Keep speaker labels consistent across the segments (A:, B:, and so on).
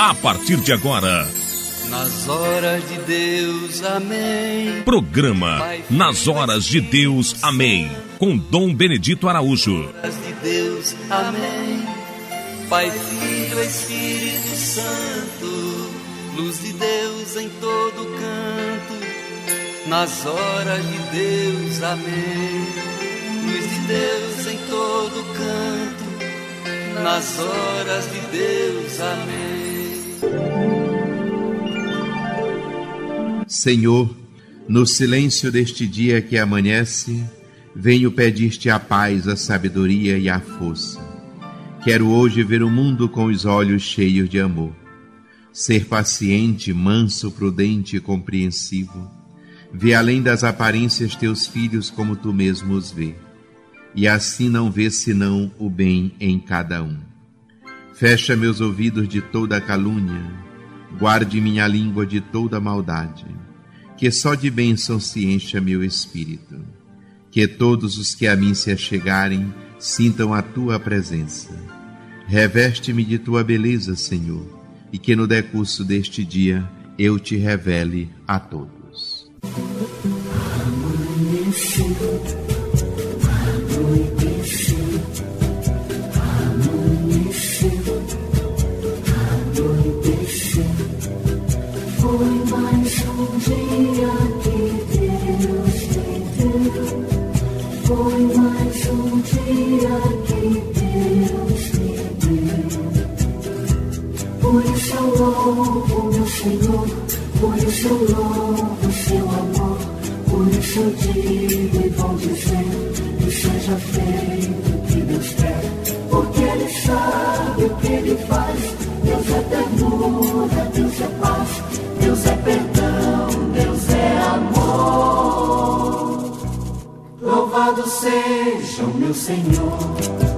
A: a partir de agora.
B: Nas horas de Deus, amém.
A: Programa Nas Horas de Deus, amém. Com Dom Benedito Araújo.
B: Nas horas de Deus, amém. Pai, Filho, Espírito Santo, luz de Deus em todo canto. Nas horas de Deus, amém. Luz de Deus em todo canto. Nas horas de Deus, amém.
C: Senhor, no silêncio deste dia que amanhece, venho pedir-te a paz, a sabedoria e a força. Quero hoje ver o mundo com os olhos cheios de amor. Ser paciente, manso, prudente e compreensivo. Ver além das aparências teus filhos como tu mesmo os vê. E assim não ver senão o bem em cada um. Fecha meus ouvidos de toda calúnia. Guarde minha língua de toda maldade. Que só de bênção se encha meu espírito. Que todos os que a mim se achegarem sintam a tua presença. Reveste-me de tua beleza, Senhor, e que no decurso deste dia eu te revele a todos.
D: Foi mais um dia que Deus me deu. Foi mais um dia que Deus me deu. Por isso eu louvo meu Senhor, por isso eu louvo seu amor. Por isso eu digo e vou dizer que seja feito o que Deus quer. Porque Ele sabe o que Ele faz. Deus é ternura, Deus é paz. Deus é perdão, Deus é amor. Louvado seja o meu Senhor.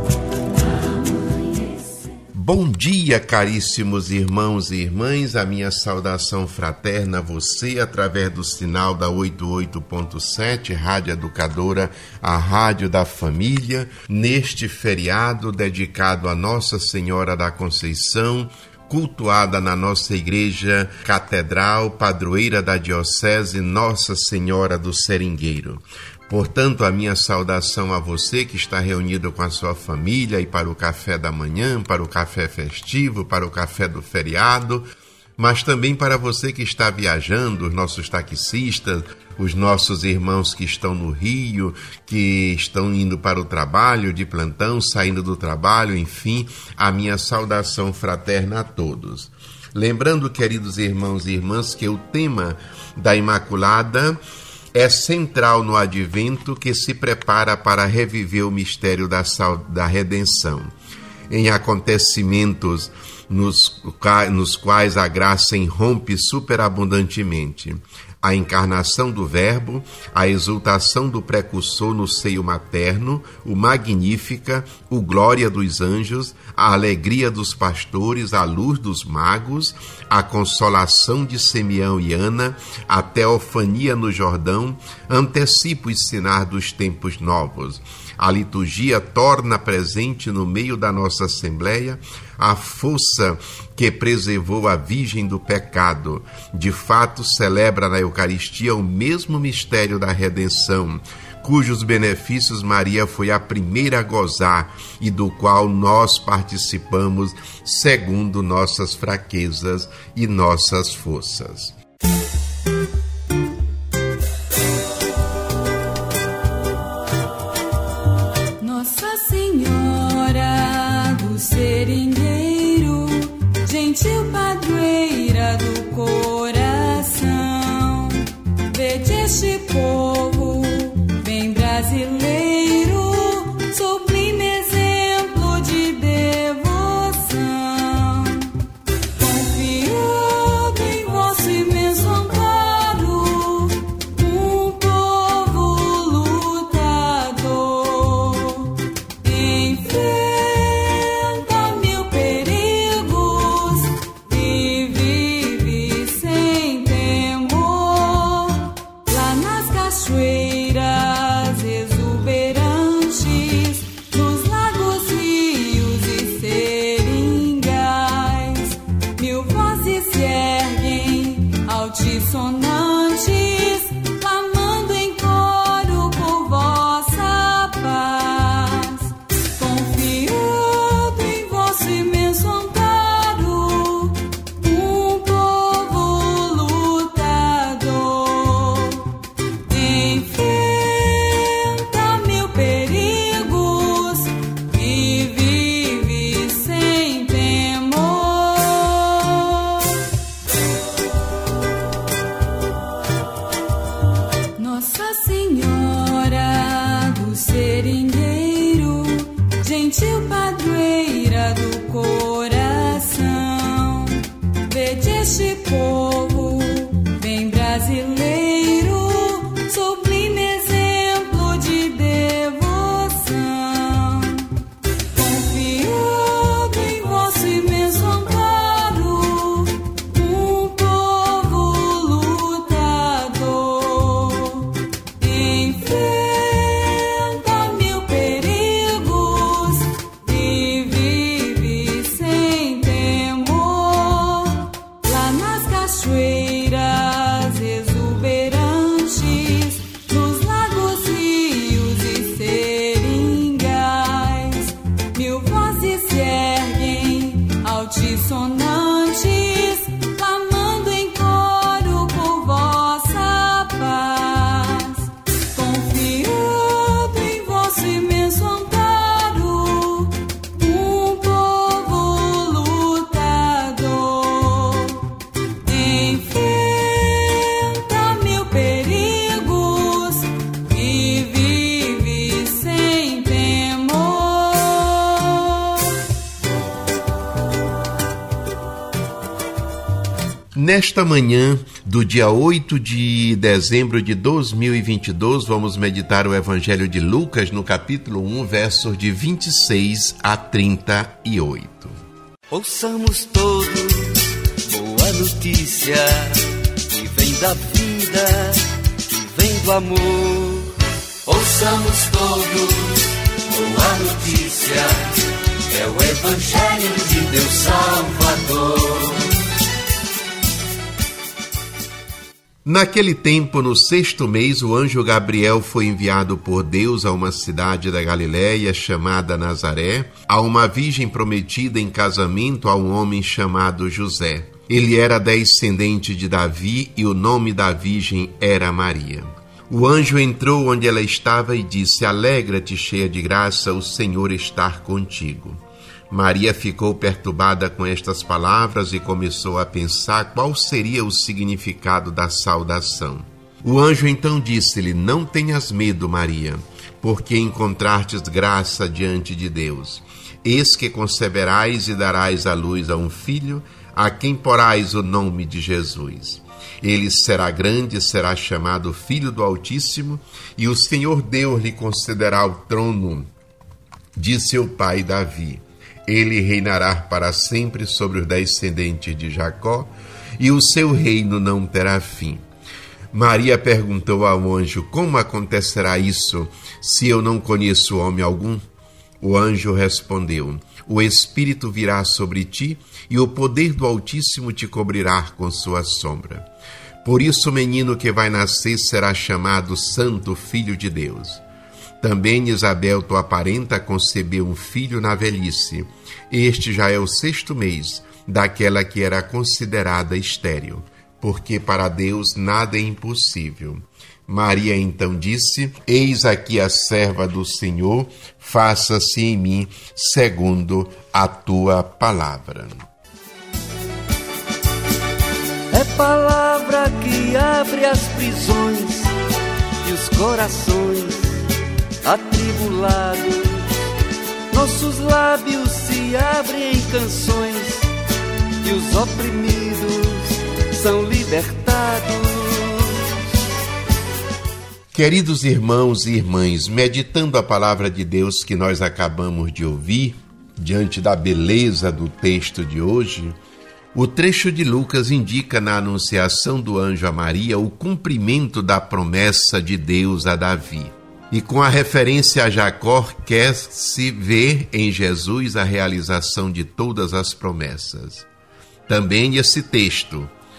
C: Bom dia, caríssimos irmãos e irmãs. A minha saudação fraterna a você através do sinal da 88.7, Rádio Educadora, a rádio da família, neste feriado dedicado a Nossa Senhora da Conceição, cultuada na nossa igreja catedral, padroeira da diocese Nossa Senhora do Seringueiro. Portanto, a minha saudação a você que está reunido com a sua família e para o café da manhã, para o café festivo, para o café do feriado, mas também para você que está viajando, os nossos taxistas, os nossos irmãos que estão no Rio, que estão indo para o trabalho, de plantão, saindo do trabalho, enfim, a minha saudação fraterna a todos. Lembrando, queridos irmãos e irmãs, que o tema da Imaculada é central no advento que se prepara para reviver o mistério da redenção. Em acontecimentos nos quais a graça irrompe superabundantemente. A encarnação do Verbo, a exultação do precursor no seio materno, o Magnífica, o Glória dos anjos, a alegria dos pastores, a luz dos magos, a consolação de Simeão e Ana, a teofania no Jordão, antecipa os sinais dos tempos novos. A liturgia torna presente no meio da nossa Assembleia a força que preservou a Virgem do pecado. De fato, celebra na Eucaristia o mesmo mistério da redenção, cujos benefícios Maria foi a primeira a gozar e do qual nós participamos segundo nossas fraquezas e nossas forças.
E: Nossa Senhora do Seringueiro, gentil padroeira do coração, vede este povo bem brasileiro, sublime exemplo de devoção. Confiando em vosso imenso amparo, um povo lutador enfrenta mil perigos e vive sem temor. Lá nas cachoeiras altissonantes, clamando em coro por vossa paz. Confiando em vosso imenso amparo, um povo lutador enfrenta mil perigos e vive sem temor. Nossa Senhora do Seringueiro, gentil padroeira do coração, vede este povo bem brasileiro, sublime exemplo de devoção. Confiando em vosso imenso amparo, um povo lutador enfrenta mil perigos e vive sem temor. Lá nas cachoeiras exuberantes, nos lagos, rios e seringais, mil vozes se erguem altissonantes, clamando em coro por vossa paz. Confiando em vosso imenso amparo, um povo lutador enfrenta mil perigos e vive sem temor.
C: Nesta manhã do dia 8 de dezembro de 2022, vamos meditar o Evangelho de Lucas no capítulo 1, versos de 26 a 38.
B: Ouçamos todos boa notícia que vem da vida, que vem do amor. Ouçamos todos boa notícia, é o Evangelho de Deus Salvador.
C: Naquele tempo, no 6º mês, o anjo Gabriel foi enviado por Deus a uma cidade da Galiléia chamada Nazaré, a uma virgem prometida em casamento a um homem chamado José. Ele era descendente de Davi e o nome da virgem era Maria. O anjo entrou onde ela estava e disse: Alegra-te, cheia de graça, o Senhor está contigo. Maria ficou perturbada com estas palavras e começou a pensar qual seria o significado da saudação. O anjo então disse-lhe: Não tenhas medo, Maria, porque encontrastes graça diante de Deus. Eis que conceberás e darás à luz a um filho, a quem porás o nome de Jesus. Ele será grande e será chamado Filho do Altíssimo, e o Senhor Deus lhe concederá o trono de seu pai Davi. Ele reinará para sempre sobre os descendentes de Jacó, e o seu reino não terá fim. Maria perguntou ao anjo: Como acontecerá isso, se eu não conheço homem algum? O anjo respondeu: O Espírito virá sobre ti, e o poder do Altíssimo te cobrirá com sua sombra. Por isso o menino que vai nascer será chamado Santo Filho de Deus. Também Isabel, tua parenta, concebeu um filho na velhice. Este já é o 6º mês daquela que era considerada estéril, porque para Deus nada é impossível. Maria então disse: Eis aqui a serva do Senhor, faça-se em mim segundo a tua palavra.
B: É palavra que abre as prisões e os corações atribulados. Nossos lábios se abrem em canções e os oprimidos são libertados.
C: Queridos irmãos e irmãs, meditando a palavra de Deus que nós acabamos de ouvir, diante da beleza do texto de hoje, o trecho de Lucas indica na anunciação do anjo a Maria o cumprimento da promessa de Deus a Davi. E com a referência a Jacó, quer-se ver em Jesus a realização de todas as promessas. Também esse texto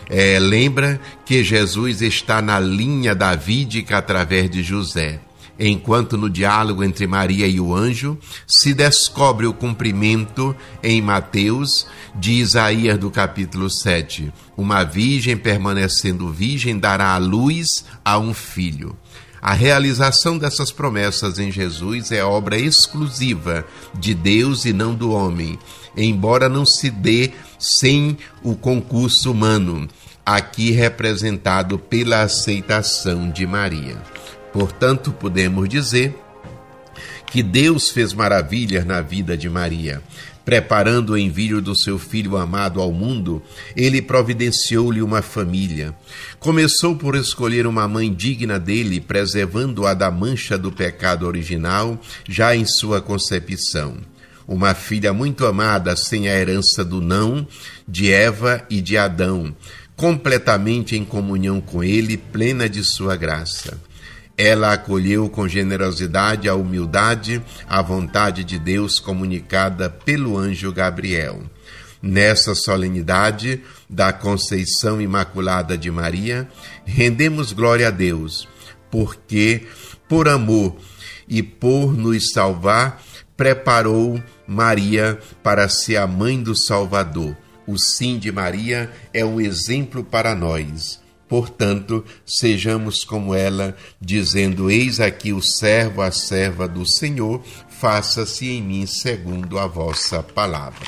C: Lembra que Jesus está na linha davídica através de José. Enquanto no diálogo entre Maria e o anjo se descobre o cumprimento em Mateus de Isaías do capítulo 7. Uma virgem permanecendo virgem dará à luz a um filho. A realização dessas promessas em Jesus é obra exclusiva de Deus e não do homem, embora não se dê sem o concurso humano, aqui representado pela aceitação de Maria. Portanto, podemos dizer que Deus fez maravilhas na vida de Maria. Preparando o envio do seu Filho amado ao mundo, ele providenciou-lhe uma família. Começou por escolher uma mãe digna dele, preservando-a da mancha do pecado original, já em sua concepção. Uma filha muito amada, sem a herança do não, de Eva e de Adão, completamente em comunhão com ele, plena de sua graça. Ela acolheu com generosidade a humildade, a vontade de Deus comunicada pelo anjo Gabriel. Nessa solenidade da Conceição Imaculada de Maria, rendemos glória a Deus, porque, por amor e por nos salvar, preparou Maria para ser a mãe do Salvador. O sim de Maria é um exemplo para nós. Portanto, sejamos como ela, dizendo: eis aqui o servo, a serva do Senhor, faça-se em mim segundo a vossa palavra.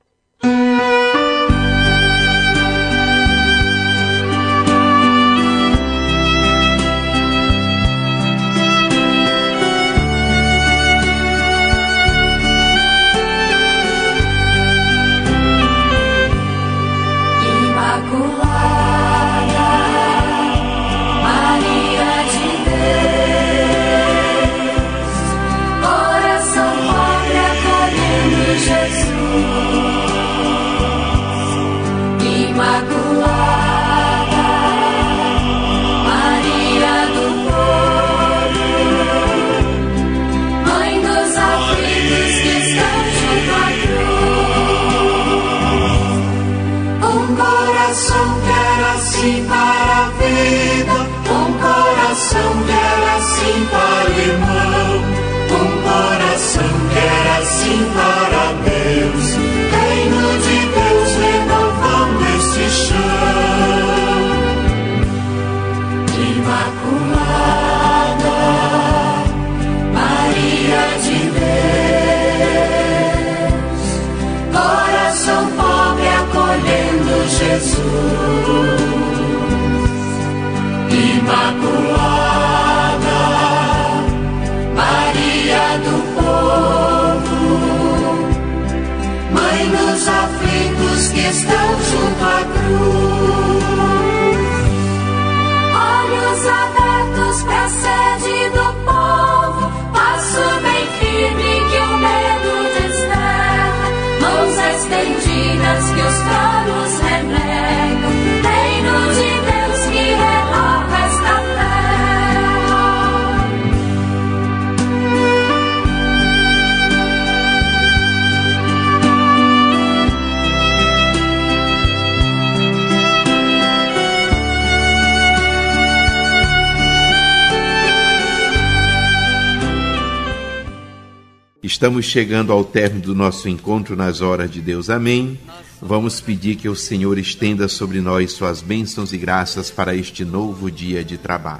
C: Estamos chegando ao término do nosso encontro nas horas de Deus. Amém. Vamos pedir que o Senhor estenda sobre nós suas bênçãos e graças para este novo dia de trabalho.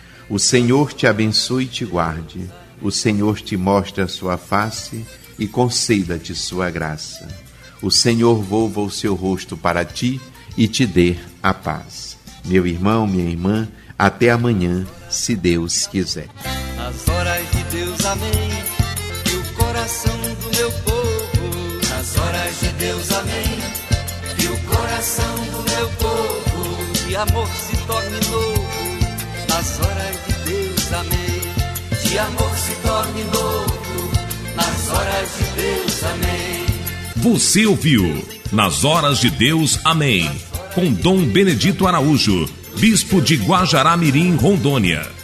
C: O Senhor te abençoe e te guarde. O Senhor te mostre a sua face e conceda-te sua graça. O Senhor volva o seu rosto para ti e te dê a paz. Meu irmão, minha irmã, até amanhã, se Deus quiser.
B: Nas horas de Deus, amém. Que o coração do meu povo, nas horas de Deus, amém. Que o coração do meu povo de amor se torne novo. Nas horas de Deus, amém. De amor se torne novo. Nas horas de Deus, amém.
A: Você ouviu Nas Horas de Deus, amém. Com Dom Benedito Araújo, Bispo de Guajará-Mirim, Rondônia.